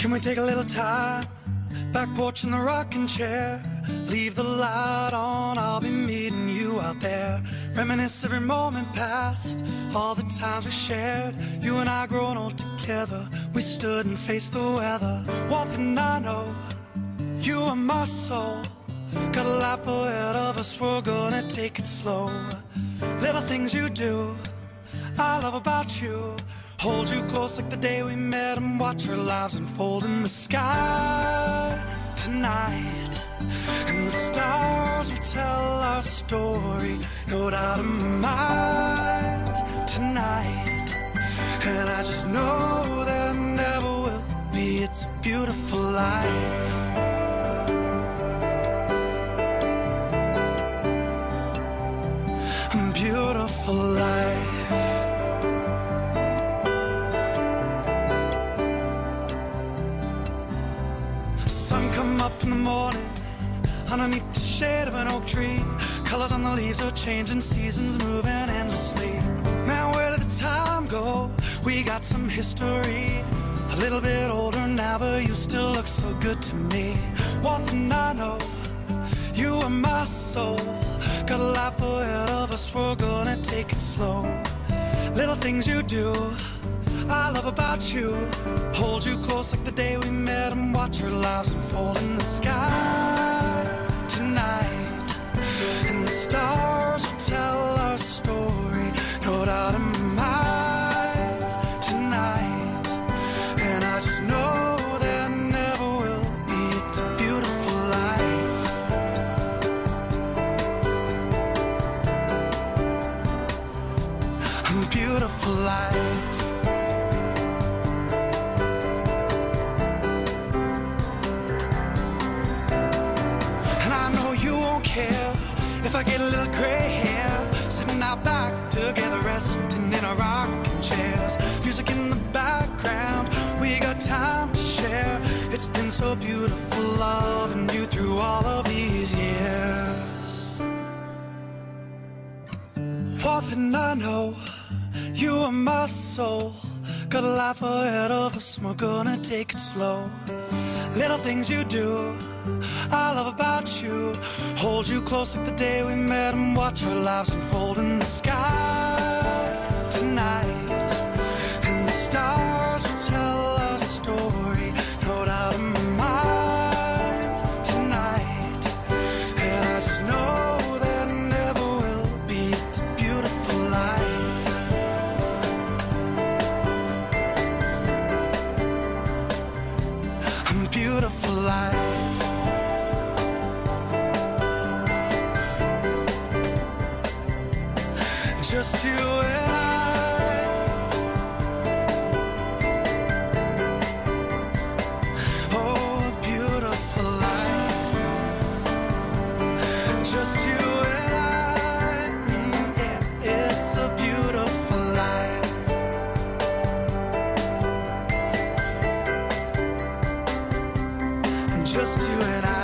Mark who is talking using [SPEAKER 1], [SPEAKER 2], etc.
[SPEAKER 1] Can we take a little time? Back porch in the rocking chair. Leave the light on, I'll be meeting you out there. Reminisce every moment past, all the times we shared. You and I growing old together, we stood and faced the weather. One thing I know, you are my soul. Got a life ahead of us, we're gonna take it slow. Little things you do, I love about you. Hold you close like the day we met and watch our lives unfold in the sky tonight. And the stars will tell our story, no doubt in my mind tonight. And I just know there never will be, it's a beautiful life. A beautiful life. Sun come up in the morning underneath the shade of an oak tree. Colors on the leaves are changing, seasons moving endlessly. Man, where did the time go? We got some history. A little bit older now, but you still look so good to me. One thing I know, you are my soul. Got a life ahead of us, we're gonna take it slow. Little things you do, I love about you. Hold you close like the day we met and watch our lives unfold in the sky tonight. And the stars will tell our story, no doubt in my mind tonight. And I just know there never will be, it's a beautiful life. A beautiful life. If I get a little gray hair, sitting out back together, resting in our rocking chairs. Music in the background, we got time to share. It's been so beautiful loving you through all of these years. One thing I know, you are my soul. Got a life ahead of us, we're gonna take it slow. Little things you do, I love about you. Hold you close like the day we met and watch our lives unfold in the sky tonight. And the stars will tell our story, no doubt in my mind tonight. And I just know there never will be, it's a beautiful life. A beautiful life. Just you and I. Oh, a beautiful life. Just you and I. Yeah, it's a beautiful life. Just you and I.